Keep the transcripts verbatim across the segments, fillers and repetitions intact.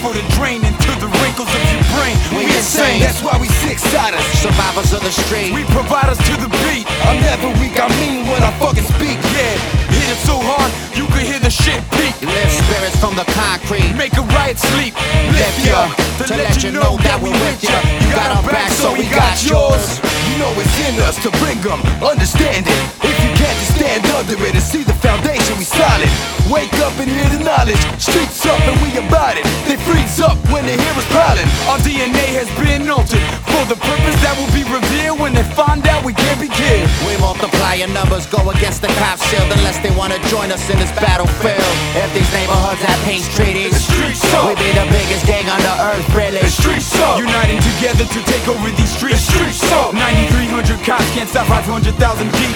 for the drain into the wrinkles of your brain. We insane, that's why we six-siders, survivors of the street. We provide us to the beat. I'm never weak, I mean when I fucking speak. Yeah, hit it so hard, you can hear the shit peak. Lift spirits from the concrete, make a riot sleep. Lift ya, to, to let you know that we with ya. You got our back, so we got yours. You know it's in us to bring them, understand it. If you can't just stand under it and see the foundation, we solid. Wake up and hear the knowledge, streets up and we about it. They freeze up when they hear us piling. Our D N A has been altered for the purpose that will be revealed when they find out we can't be killed. We multiply your numbers, go against the cop shield unless they wanna join us in this battlefield. If these neighborhoods have peace treaties, the streets up. We be the biggest gang on the earth, really. The streets up. Uniting together to take over these streets. The streets up. ninety-three hundred cops can't stop five hundred thousand deep.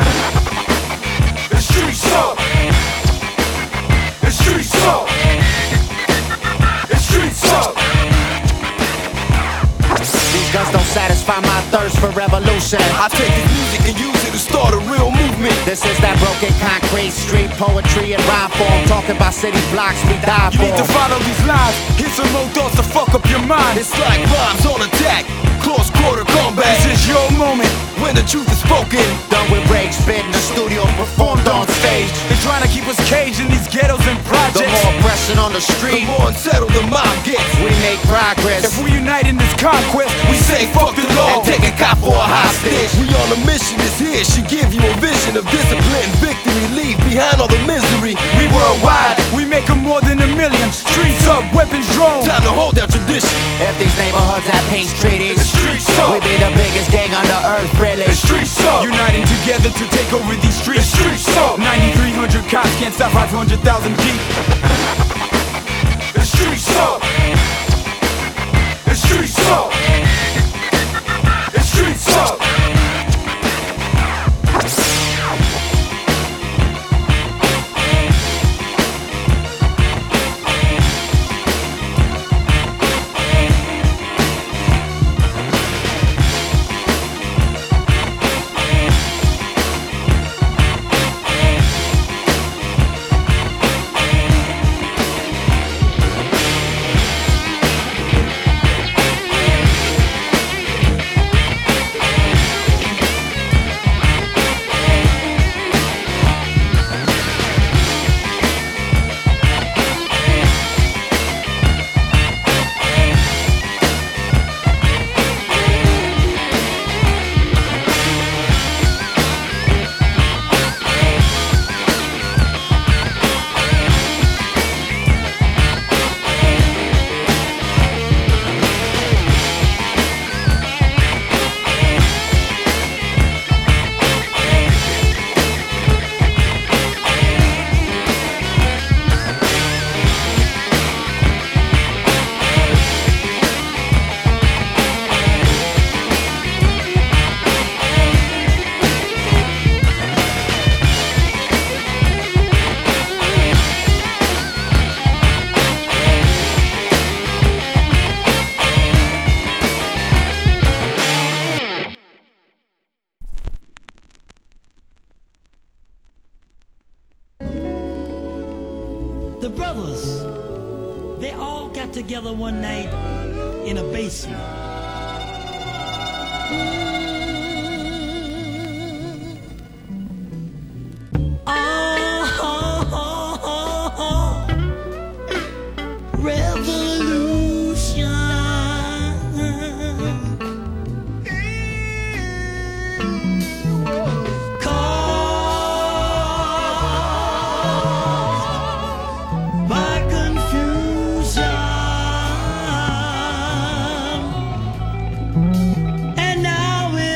The streets up. The streets up. The streets up. These guns don't satisfy my thirst for revolution. I take this music and use it to start a real movement. This is that broken concrete, street poetry and rhyme form. Talking about city blocks we die You for. need to follow these lines. Hit some more thoughts to fuck up your mind. It's like rhymes on attack, close quarter combat. This is your moment when the truth is spoken. Done with break, spit in the studio, performed on stage. They're trying to keep us caged in these ghettos and projects. The more oppression on the street, the more unsettled the mob gets. We make progress. If we unite in this conquest, we say fuck the law and take a cop for a hostage. We on a mission is here, she give you a vision of discipline, victory, leave behind all the misery. We worldwide, we make them more than a million. Streets up, weapons drawn, time to hold that tradition. If these neighborhoods have peace treaties, the streets up. We be the biggest gang on the earth, really. The streets up. Uniting together to take over these streets. The streets up. ninety-three hundred cops can't stop five hundred thousand deep. The streets up. The streets up. The streets up. The brothers, they all got together one night in a basement. And now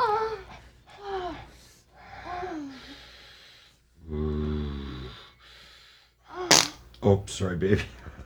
Oh, sorry, baby.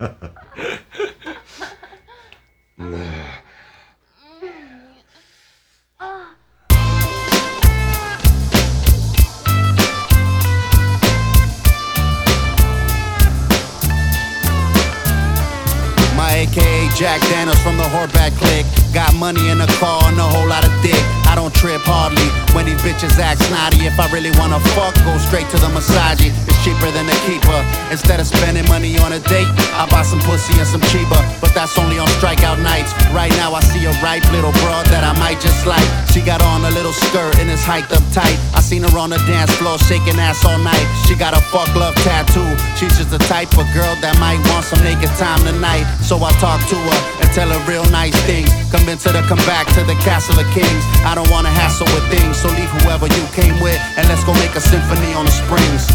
My A K A Jack Daniels from the Horbat clique. Got money in the car and a whole lot of dick. I don't trip hardly when these bitches act snotty. If I really wanna fuck, go straight to the massager. It's cheaper than the keeper. Instead of spending money on a date, I buy some pussy and some cheaper. But that's only on strikeout nights. Right now I see a ripe little broad that I might just like. She got on a little skirt and it's hiked up tight. I seen her on the dance floor shaking ass all night. She got a fuck love tattoo. She's just the type of girl that might want some naked time tonight. So I talk to her and tell her real nice things. Convince her to come back to the Castle of Kings. I don't wanna hassle with things, so leave whoever you came with and let's go make a symphony on the Springs.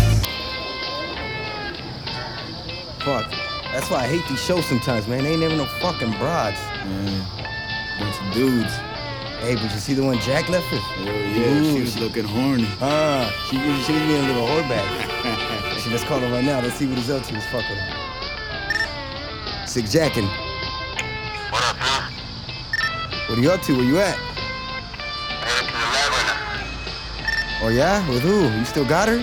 Fuck. That's why I hate these shows sometimes, man. They ain't never no fucking broads. Man, bunch of dudes. Hey, but you see the one Jack left with? Oh yeah, Ooh, she was looking horny. Ah, she, she was being a little whoreback. Actually, let's call her right now. Let's see what he's up to. Let's fuck with her. Sick Jackin'. What up, bro? What are you up to? Where you at? Headed to the lab right now. Oh yeah? With who? You still got her? You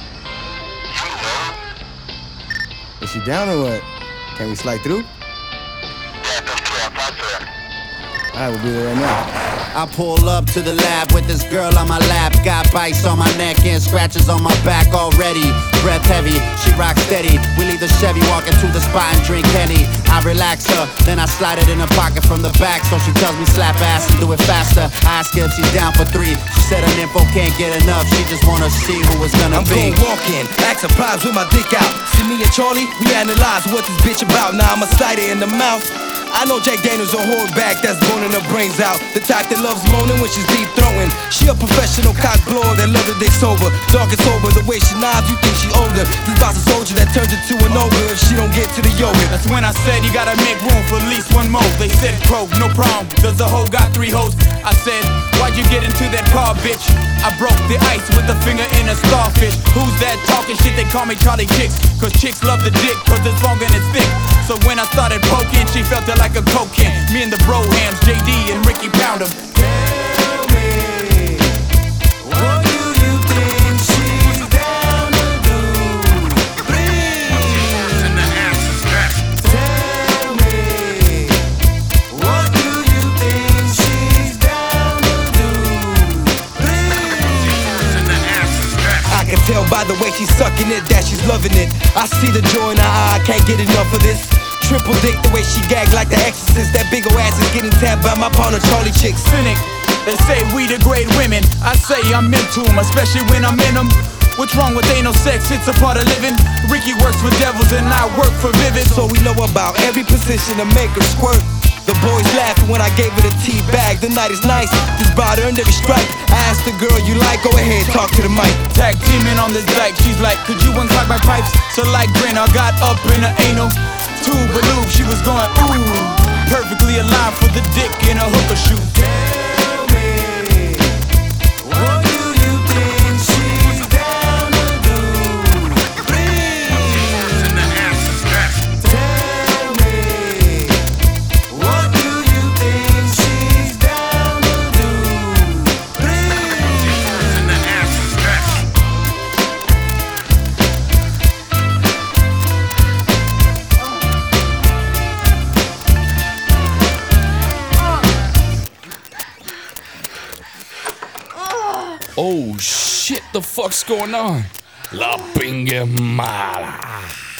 know? Is she down or what? Can we slide through? Yeah, that's true. I'll talk to her. Alright, we'll be there right now. I pull up to the lab with this girl on my lap. Got bites on my neck and scratches on my back already. Breath heavy, she rocks steady. We leave the Chevy, walking to the spot and drink Henny. I relax her, then I slide it in her pocket from the back. So she tells me slap ass and do it faster. I ask her if she's down for three. She said her info can't get enough. She just wanna see who it's gonna I'm be. gon' walk in, act surprised with my dick out. See me and Charlie, we analyze what this bitch about. Now I'ma slide it in the mouth. I know Jack Daniels a back that's boning her brains out. The type that loves moaning when she's deep throwing. She a professional cock blower that loves her dick sober. Dark and sober, the way she nods, you think she older. This boss a soldier that turns into an ogre if she don't get to the yoga. That's when I said you gotta make room for at least one more. They said, bro, no problem, does the hoe got three hoes? I said, why'd you get into that car, bitch? I broke the ice with a finger in a starfish. Who's that talking shit? They call me Charlie Chicks. Cause chicks love the dick, cause it's long and it's thick. So when I started poking, she felt it like a coke can. Me and the bro hands, J D and Ricky Pound 'em. Tell me, what do you think she's down to do? Please, tell me, what do you think she's down to do? Please. I can tell by the way she's sucking it that she's loving it. I see the joy in her eye, I can't get enough of this. Triple dick, the way she gag like the Exorcist. That big ol' ass is getting tapped by my partner Charlie Chicks. Cynic, they say we degrade women. I say I'm into 'em, especially when I'm in 'em. What's wrong with anal sex? It's a part of living. Ricky works for devils and I work for Vivid. So we know about every position to make her squirt. The boys laughed when I gave her the tea bag. The night is nice, this bride earned every strike. I asked the girl you like, go ahead, talk to the mic. Tag teaming on this dyke, she's like, could you unclog my pipes? So like grin, I got up in her anal tube, but lube, she was going ooh, perfectly aligned for the dick in a hooker shoe. Tell me, what do you think she's down to do? Please, tell me, what do you think she's down to do? Please. Oh shit, the fuck's going on? La Pinga Mala.